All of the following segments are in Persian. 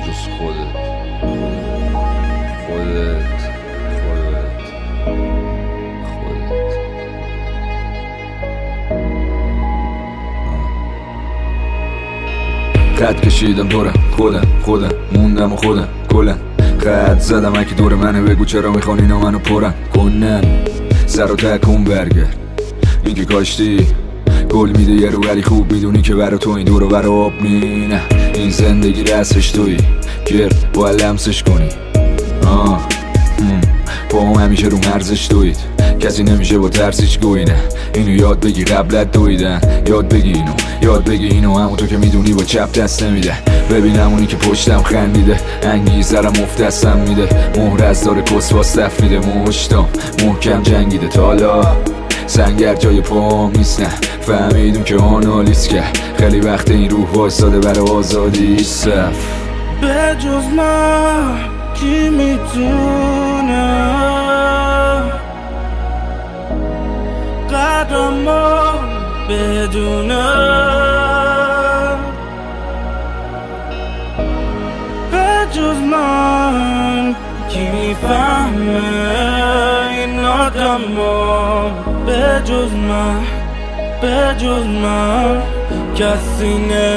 جز خودت خط کشیدم دورم خودم موندم و خودم کلن خط زدم اگه دور منه بگو چرا میخوان اینا منو پرن کنن سر و تکون برگرد این که کاشتی گل میده یه رو ولی خوب میدونی که برا تو این دور و برا آب نی نه این زندگی رسش توی گرد باید لمسش کنی با هم همیشه رو مرزش دوید کسی نمیشه با ترسیش گوینه اینو یاد بگی قبلت دویدن یاد بگی اینو همونطور که میدونی با چپ دست نمیده ببینم اونی که پشتم خندیده انگیزرم افت دستم میده مهر از داره کس واس دف میده مشتم محکم جنگیده تا حالا سنگر جای پام نیست نه فهمیدم که آنالیز کرد خیلی وقت این روح واساده برای آزادی صف به جز من کی میتونه قدرمو بدونه به جز من کی میفهمه این آدمو به جز من کسی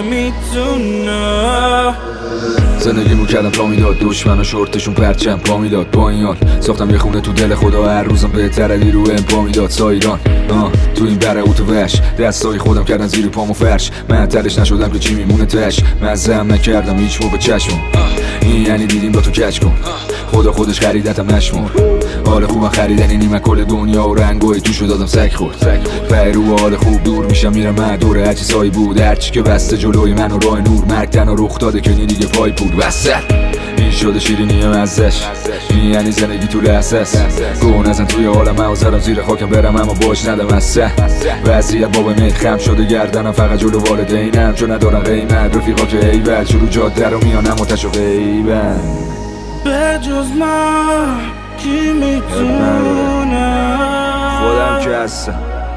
نمیتونه زندگیمو کردم تا میداد دشمن و شورتشون پرچم پا میداد با این حال ساختم یه خونه تو دل خدا هر روزم بهتر علی رو پا میداد سایران تو این بره اوتو وش دستای خودم کردن زیر پامو فرش من ترش نشدم که چی میمونه تش مزم نکردم هیچ موقع چشمم این یعنی دیدیم با تو کچ کن خدا خودش خریدتم نشمر حال خوبم خریدنی نیمه کل دنیا و رنگای توشو دادم سگ خورد پیرو حال خوب دور میشم میرم من دوره هرچی سایی بود هرچی که بسته جلوی من و راه نور مرگ تنها رخ داده که دیگه پای بود وسط این شده شیرینی مزش این یعنی زندگی تو لحظه است گو نزن توی حالم من زدم زیر خاکم برم اما باش ندم از وضعیت بابا میل خم شده گردنم فقط جلو والدینم چون ندارم قیمت رفیقا که ایول شروع جاده رو میانم متش و غیبن به جز من کی میتونه خودم که هستم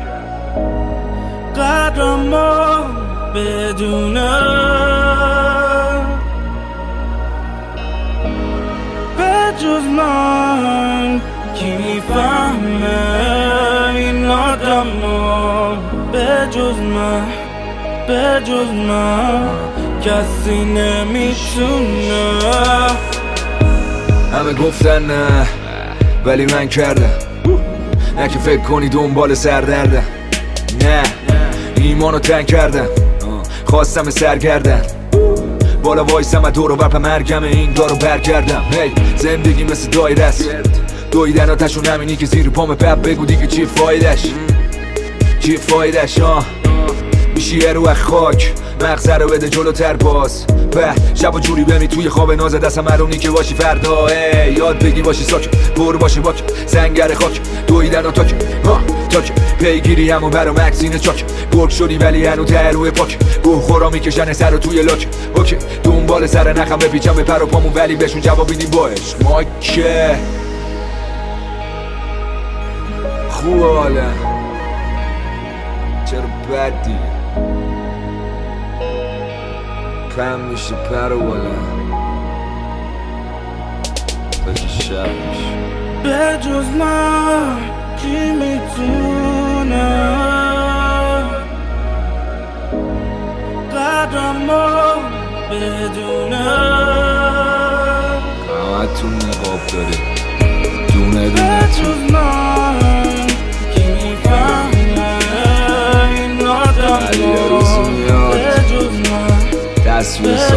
قدرمو بدونه به جز من کی میفهمه این آدمو به جز من کسی نمیتونه همه گفتن نه ولی من کردم نه که فکر کنی دنبال سردردم نه ایمانو تنگ کردم خواستم سرگردن بالا وایسم از دور و برپ مرگم این دارو برگردم زندگی مثل دایره است دویدن آتشون همینی که زیر پام پپ بگو دیگه چی فایدش میشی یه رو خاک مغزه رو بده جلوتر باز به شب و جوری بمی توی خواب ناز دستم معلوم که باشی فردا یاد بگی باشی ساک پر باشی باک زنگر خاک دویدن و تاک پیگیری همون برا مکسین چاک گرگ شدی ولی هنو تروه پاک گوه خورا میکشن سر توی لاک اوکی دنبال سر نخم بپیچم به پر و پامون ولی بهشون جواب میدیم باش ما که خوب حالا چرا بدی پم میشه پر و بالا تا که شب میشه به جز من کی میتونه قدرمو بدونه همتون نقاب داری دونه به جز من کی میفهمه این آدمو به جز من تصویر